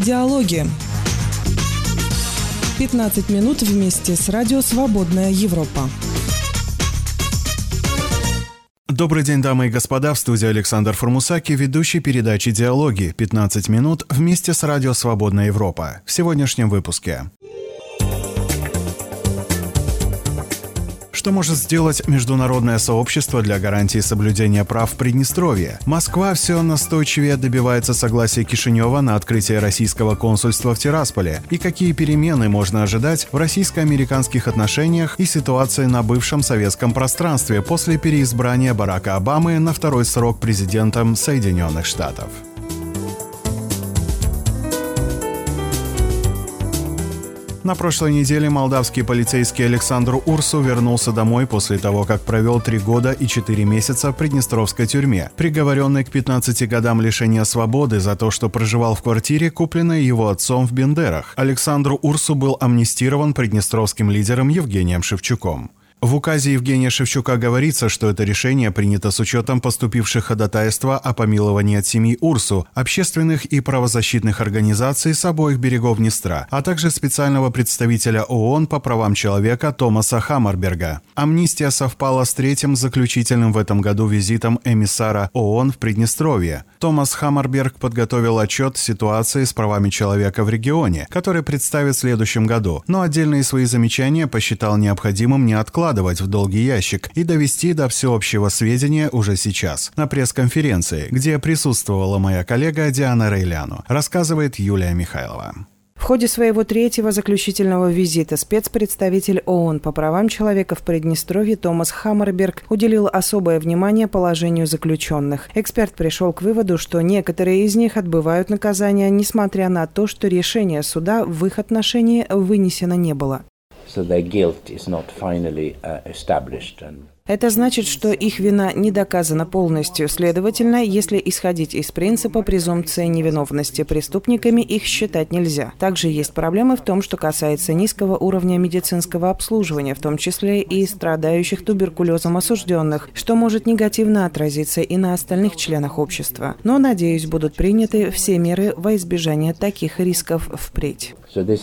Диалоги. 15 минут вместе с радио «Свободная Европа». Добрый день, дамы и господа, в студии Александр Формусаки, ведущий передачи «Диалоги». 15 минут вместе с радио «Свободная Европа». В сегодняшнем выпуске. Что может сделать международное сообщество для гарантии соблюдения прав в Приднестровье? Москва все настойчивее добивается согласия Кишинева на открытие российского консульства в Тирасполе. И какие перемены можно ожидать в российско-американских отношениях и ситуации на бывшем советском пространстве после переизбрания Барака Обамы на второй срок президентом Соединенных Штатов? На прошлой неделе молдавский полицейский Александр Урсу вернулся домой после того, как провел 3 года и 4 месяца в приднестровской тюрьме, приговоренный к 15 годам лишения свободы за то, что проживал в квартире, купленной его отцом в Бендерах. Александру Урсу был амнистирован приднестровским лидером Евгением Шевчуком. В указе Евгения Шевчука говорится, что это решение принято с учетом поступивших ходатайства о помиловании от семьи Урсу, общественных и правозащитных организаций с обоих берегов Днестра, а также специального представителя ООН по правам человека Томаса Хаммарберга. Амнистия совпала с третьим заключительным в этом году визитом эмиссара ООН в Приднестровье. Томас Хаммарберг подготовил отчет ситуации с правами человека в регионе, который представит в следующем году, но отдельные свои замечания посчитал необходимым не откладывать в долгий ящик и довести до всеобщего сведения уже сейчас, на пресс-конференции, где присутствовала моя коллега Диана Рейляну, рассказывает Юлия Михайлова. В ходе своего третьего заключительного визита спецпредставитель ООН по правам человека в Приднестровье Томас Хаммарберг уделил особое внимание положению заключенных. Эксперт пришел к выводу, что некоторые из них отбывают наказание, несмотря на то, что решение суда в их отношении вынесено не было. Это значит, что их вина не доказана полностью. Следовательно, если исходить из принципа презумпции невиновности, преступниками их считать нельзя. Также есть проблемы в том, что касается низкого уровня медицинского обслуживания, в том числе и страдающих туберкулезом осужденных, что может негативно отразиться и на остальных членах общества. Но, надеюсь, будут приняты все меры во избежание таких рисков впредь.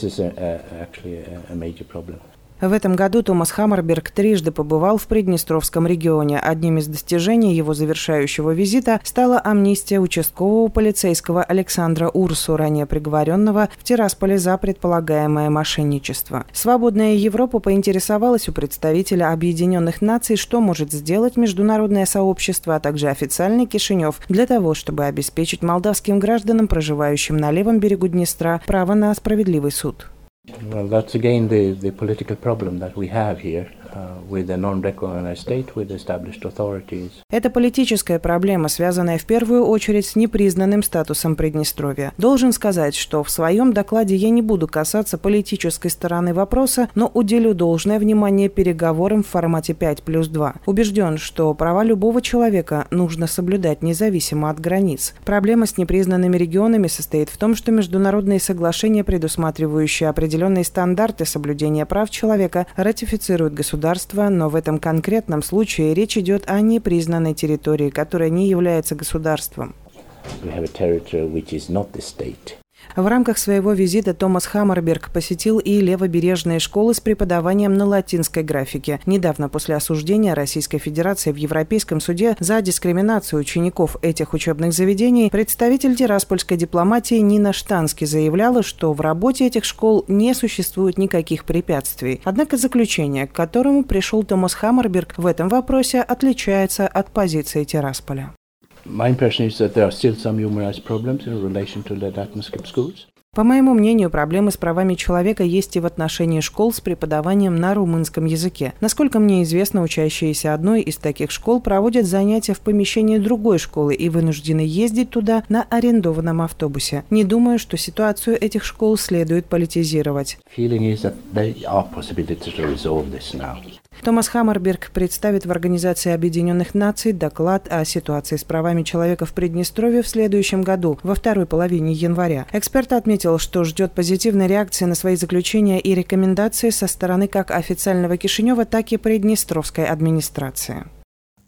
В этом году Томас Хаммарберг трижды побывал в Приднестровском регионе. Одним из достижений его завершающего визита стала амнистия участкового полицейского Александра Урсу, ранее приговоренного в Тирасполе за предполагаемое мошенничество. «Свободная Европа» поинтересовалась у представителя Объединенных Наций, что может сделать международное сообщество, а также официальный Кишинев для того, чтобы обеспечить молдавским гражданам, проживающим на левом берегу Днестра, право на справедливый суд. Well, that's again the political problem that we have here with a non-recognized state, with established authorities. Это политическая проблема, связанная в первую очередь с непризнанным статусом Приднестровья. Должен сказать, что в своем докладе я не буду касаться политической стороны вопроса, но уделю должное внимание переговорам в формате 5+2. Убежден, что права любого человека нужно соблюдать независимо от границ. Проблема с непризнанными регионами состоит в том, что международные соглашения, предусматривающие определенные стандарты соблюдения прав человека, ратифицируют государства, но в этом конкретном случае речь идет о непризнанной территории, которая не является государством. В рамках своего визита Томас Хаммарберг посетил и левобережные школы с преподаванием на латинской графике. Недавно, после осуждения Российской Федерации в Европейском суде за дискриминацию учеников этих учебных заведений, представитель тираспольской дипломатии Нина Штански заявляла, что в работе этих школ не существует никаких препятствий. Однако заключение, к которому пришел Томас Хаммарберг в этом вопросе, отличается от позиции Тирасполя. My impression is that there are still some human rights problems in relation to the Latino schools. По моему мнению, проблемы с правами человека есть и в отношении школ с преподаванием на румынском языке. Насколько мне известно, учащиеся одной из таких школ проводят занятия в помещении другой школы и вынуждены ездить туда на арендованном автобусе. Не думаю, что ситуацию этих школ следует политизировать. Томас Хаммарберг представит в Организации Объединенных Наций доклад о ситуации с правами человека в Приднестровье в следующем году, во второй половине января. Эксперт отметил, что ждет позитивной реакции на свои заключения и рекомендации со стороны как официального Кишинева, так и Приднестровской администрации.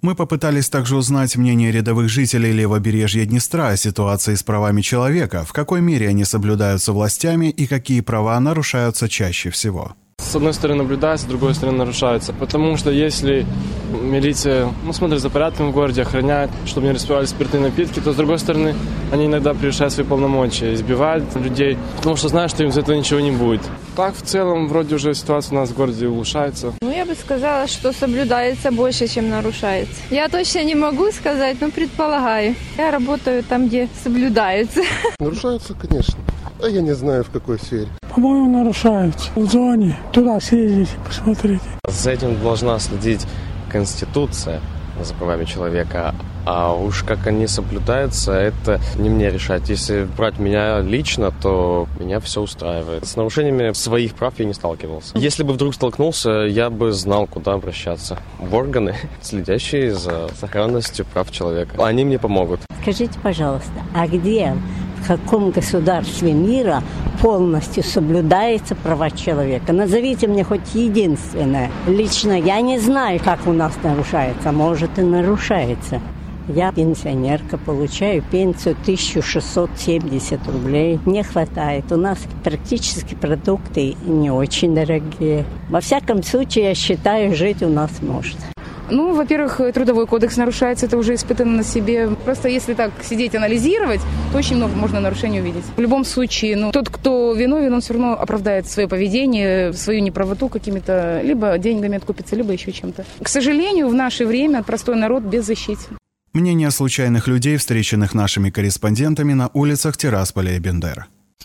Мы попытались также узнать мнение рядовых жителей левобережья Днестра о ситуации с правами человека, в какой мере они соблюдаются властями и какие права нарушаются чаще всего. С одной стороны наблюдается, с другой стороны нарушается. Потому что если милиция смотрит за порядком в городе, охраняет, чтобы не распивали спиртные напитки, то с другой стороны они иногда превышают свои полномочия, избивают людей, потому что знают, что им за это ничего не будет. Так, в целом, вроде уже ситуация у нас в городе улучшается. Я бы сказала, что соблюдается больше, чем нарушается. Я точно не могу сказать, но предполагаю. Я работаю там, где соблюдается. Нарушается, конечно. А я не знаю, в какой сфере. По-моему, нарушаются. В зоне. Туда съездите, посмотрите. За этим должна следить Конституция за правами человека. А уж как они соблюдаются, это не мне решать. Если брать меня лично, то меня все устраивает. С нарушениями своих прав я не сталкивался. Если бы вдруг столкнулся, я бы знал, куда обращаться. В органы, следящие за сохранностью прав человека. Они мне помогут. Скажите, пожалуйста, а где, в каком государстве мира полностью соблюдаются права человека? Назовите мне хоть единственное. Лично я не знаю, как у нас нарушается. Может, и нарушается. Я пенсионерка, получаю пенсию 1670 рублей. Не хватает. У нас практически продукты не очень дорогие. Во всяком случае, я считаю, жить у нас можно. Во-первых, трудовой кодекс нарушается, это уже испытано на себе. Просто если так сидеть, анализировать, то очень много можно нарушений увидеть. В любом случае, тот, кто виновен, он все равно оправдает свое поведение, свою неправоту какими-то, либо деньгами откупится, либо еще чем-то. К сожалению, в наше время простой народ беззащитен. Мнение случайных людей, встреченных нашими корреспондентами на улицах Тирасполя и Бендер.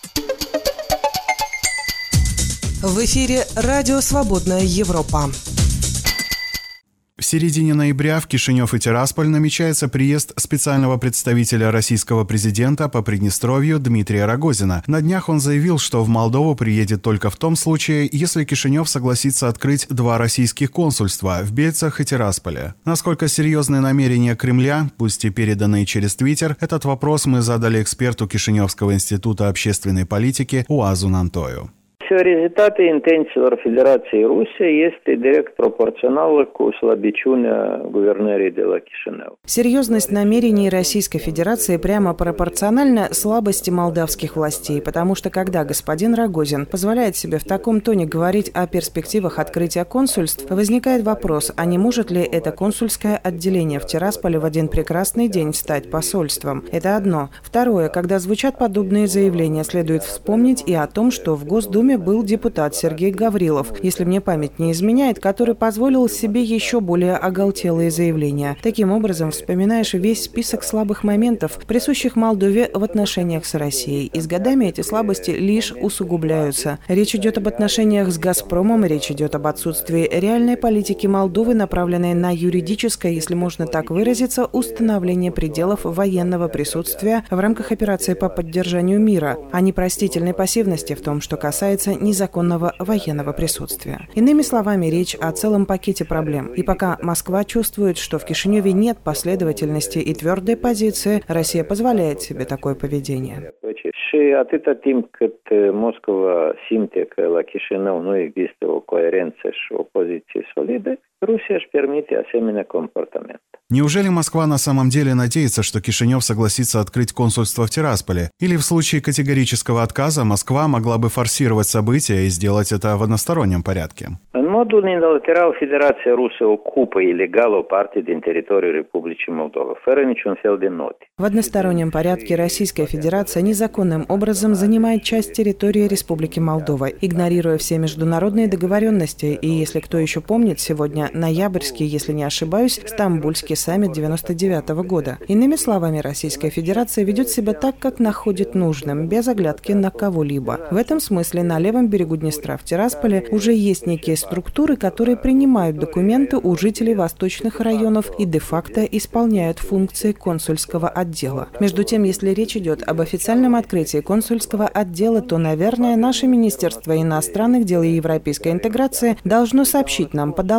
В эфире радио «Свободная Европа». В середине ноября в Кишинев и Тирасполь намечается приезд специального представителя российского президента по Приднестровью Дмитрия Рогозина. На днях он заявил, что в Молдову приедет только в том случае, если Кишинев согласится открыть 2 российских консульства в Бельцах и Тирасполе. Насколько серьезны намерения Кремля, пусть и переданные через Твиттер, этот вопрос мы задали эксперту Кишиневского института общественной политики Уазу Нантою. Сериозitatea intențiilor Federației Ruse este direct proporțională cu slăbiciunea guvernării de la Chișinău. Серьезность намерений Российской Федерации прямо пропорциональна слабости молдавских властей, потому что когда господин Рогозин позволяет себе в таком тоне говорить о перспективах открытия консульств, возникает вопрос, а не может ли это консульское отделение в Тирасполе в один прекрасный день стать посольством? Это одно. Второе, когда звучат подобные заявления, следует вспомнить и о том, что в Госдуме был депутат Сергей Гаврилов, если мне память не изменяет, который позволил себе еще более оголтелые заявления. Таким образом, вспоминаешь весь список слабых моментов, присущих Молдове в отношениях с Россией. И с годами эти слабости лишь усугубляются. Речь идет об отношениях с «Газпромом», речь идет об отсутствии реальной политики Молдовы, направленной на юридическое, если можно так выразиться, установление пределов военного присутствия в рамках операции по поддержанию мира, а непростительной пассивности в том, что касается незаконного военного присутствия. Иными словами, речь о целом пакете проблем. И пока Москва чувствует, что в Кишиневе нет последовательности и твердой позиции, Россия позволяет себе такое поведение. Și atâta timp cât Moscova simte că la Chișinău nu există o coerență și o poziție solidă, Rusia își permite asemenea comportament. Неужели Москва на самом деле надеется, что Кишинев согласится открыть консульство в Тирасполе? Или в случае категорического отказа Москва могла бы форсировать события и сделать это в одностороннем порядке? În mod unilateral, Federația Rusă ocupă ilegal o parte din teritoriul Republicii Moldova, fără niciun fel de note. В одностороннем порядке Российская Федерация незаконным образом занимает часть территории Республики Молдова, игнорируя все международные договоренности. И если кто еще помнит, сегодня ноябрьский, если не ошибаюсь, Стамбульский саммит 1999 года. Иными словами, Российская Федерация ведет себя так, как находит нужным, без оглядки на кого-либо. В этом смысле на левом берегу Днестра в Тирасполе уже есть некие структуры, которые принимают документы у жителей восточных районов и де-факто исполняют функции консульского отдела. Между тем, если речь идет об официальном открытии консульского отдела, то, наверное, наше Министерство иностранных дел и европейской интеграции должно сообщить нам, подала ли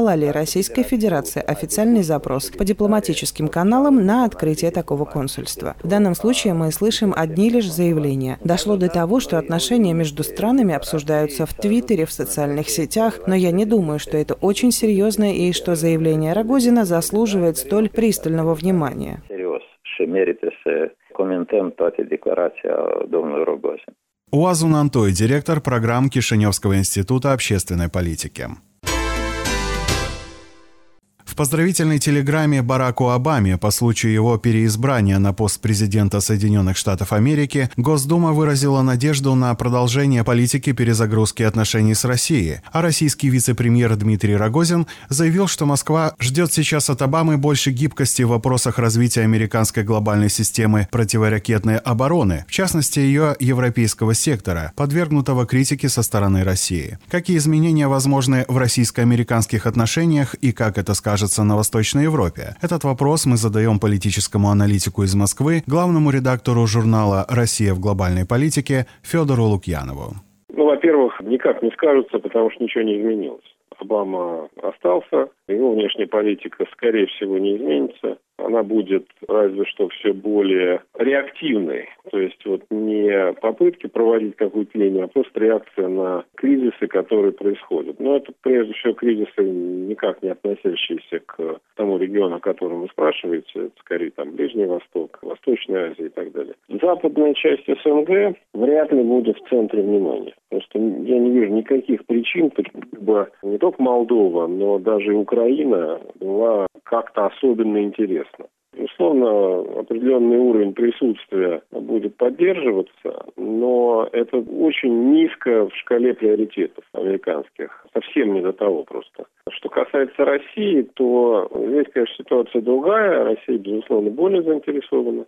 Российской Федерации официальный запрос по дипломатическим каналам на открытие такого консульства. В данном случае мы слышим одни лишь заявления. Дошло до того, что отношения между странами обсуждаются в Твиттере, в социальных сетях, но я не думаю, что это очень серьезно и что заявление Рогозина заслуживает столь пристального внимания. Уазун Антой, директор программ Кишиневского института общественной политики. В поздравительной телеграмме Бараку Обаме по случаю его переизбрания на пост президента Соединенных Штатов Америки Госдума выразила надежду на продолжение политики перезагрузки отношений с Россией, а российский вице-премьер Дмитрий Рогозин заявил, что Москва ждет сейчас от Обамы больше гибкости в вопросах развития американской глобальной системы противоракетной обороны, в частности ее европейского сектора, подвергнутого критике со стороны России. Какие изменения возможны в российско-американских отношениях и как это скажется на Восточной Европе? Этот вопрос мы задаем политическому аналитику из Москвы, главному редактору журнала «Россия в глобальной политике» Федору Лукьянову. Во-первых, никак не скажется, потому что ничего не изменилось. Обама остался, его внешняя политика, скорее всего, не изменится. Она будет разве что все более реактивной. То есть не попытки проводить какую-то линию, а просто реакция на кризисы, которые происходят. Но это прежде всего кризисы, никак не относящиеся к тому региону, о котором вы спрашиваете. Это скорее Ближний Восток, Восточная Азия и так далее. Западная часть СНГ вряд ли будет в центре внимания. Просто я не вижу никаких причин, чтобы не только Молдова, но даже и Украина была как-то особенно интересна. Безусловно, определенный уровень присутствия будет поддерживаться, но это очень низко в шкале приоритетов американских. Совсем не до того просто. Что касается России, то здесь, конечно, ситуация другая. Россия, безусловно, более заинтересована.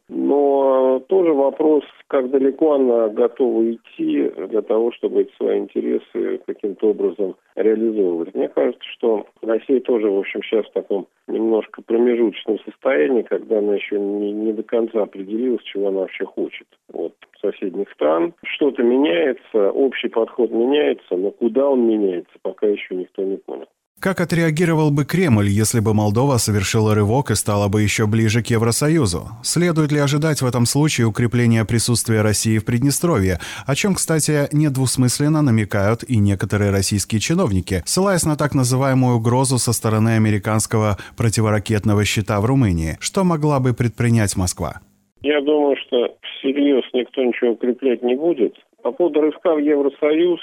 Но тоже вопрос, как далеко она готова идти для того, чтобы эти свои интересы каким-то образом реализовывать. Мне кажется, что Россия тоже, в общем, сейчас в таком немножко промежуточном состоянии, когда она еще не до конца определилась, чего она вообще хочет от соседних стран. Что-то меняется, общий подход меняется, но куда он меняется, пока еще никто не понял. Как отреагировал бы Кремль, если бы Молдова совершила рывок и стала бы еще ближе к Евросоюзу? Следует ли ожидать в этом случае укрепления присутствия России в Приднестровье, о чем, кстати, недвусмысленно намекают и некоторые российские чиновники, ссылаясь на так называемую угрозу со стороны американского противоракетного щита в Румынии? Что могла бы предпринять Москва? Я думаю, что всерьез никто ничего укреплять не будет. По поводу рывка в Евросоюз,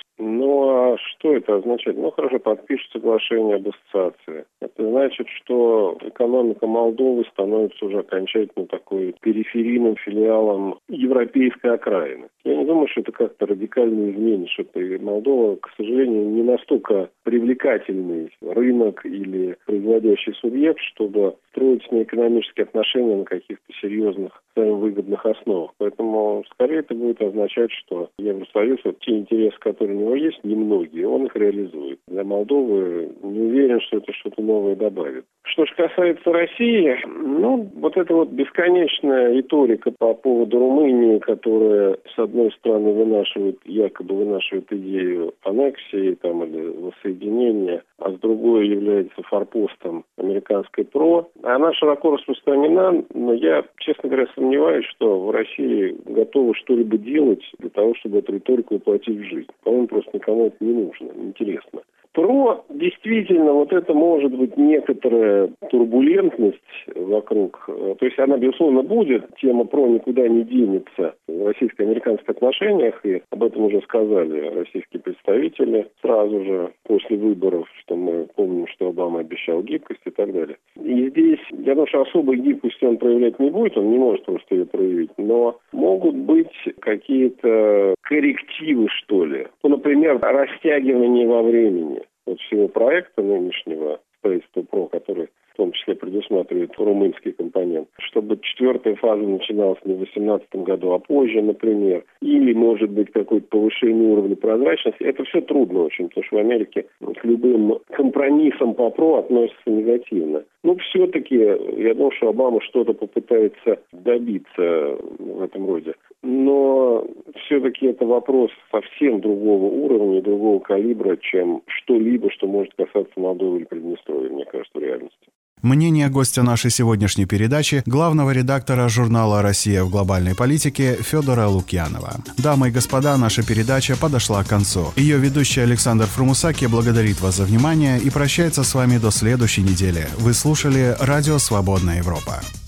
а что это означает? Хорошо, подпишут соглашение об ассоциации. Это значит, что экономика Молдовы становится уже окончательно такой периферийным филиалом европейской окраины. Я не думаю, что это как-то радикально изменит, что Молдова, к сожалению, не настолько привлекательный рынок или производящий субъект, чтобы строить с ней экономические отношения на каких-то серьезных, взаимовыгодных основах. Поэтому, скорее, это будет означать, что Евросоюз, те интересы, которые у него есть, немногие, он их реализует. Для Молдовы не уверен, что это что-то новое добавит. Что же касается России, эта бесконечная риторика по поводу Румынии, которая, с одной стороны, якобы вынашивает идею аннексии или воссоединения, а с другой является форпостом американской ПРО, она широко распространена, но я, честно говоря, сомневаюсь, что в России готовы что-либо делать для того, чтобы эту риторику воплотить в жизнь. По-моему, просто никому это не нужно, неинтересно. ПРО, действительно, это может быть некоторая турбулентность вокруг. То есть она, безусловно, будет. Тема ПРО никуда не денется в российско-американских отношениях. И об этом уже сказали российские представители сразу же после выборов, что мы помним, что Обама обещал гибкость и так далее. И здесь, я думаю, что особой гибкости он проявлять не будет, он не может просто ее проявить. Но могут быть какие-то коррективы, что ли. Например, растягивание во времени всего проекта нынешнего строительства ПРО, который в том числе предусматривает румынский компонент, чтобы 4-я фаза начиналась не в 2018 году, а позже, например, или, может быть, какое-то повышение уровня прозрачности, это все трудно очень, потому что в Америке к любым компромиссам по ПРО относятся негативно. Но все-таки, я думаю, что Обама что-то попытается добиться в этом роде. Но все-таки это вопрос совсем другого уровня, другого калибра, чем что-либо, что может касаться Молдовы или Приднестровья, мне кажется, в реальности. Мнение гостя нашей сегодняшней передачи, главного редактора журнала «Россия в глобальной политике» Федора Лукьянова. Дамы и господа, наша передача подошла к концу. Ее ведущий Александр Фрумусаки благодарит вас за внимание и прощается с вами до следующей недели. Вы слушали «Радио Свободная Европа».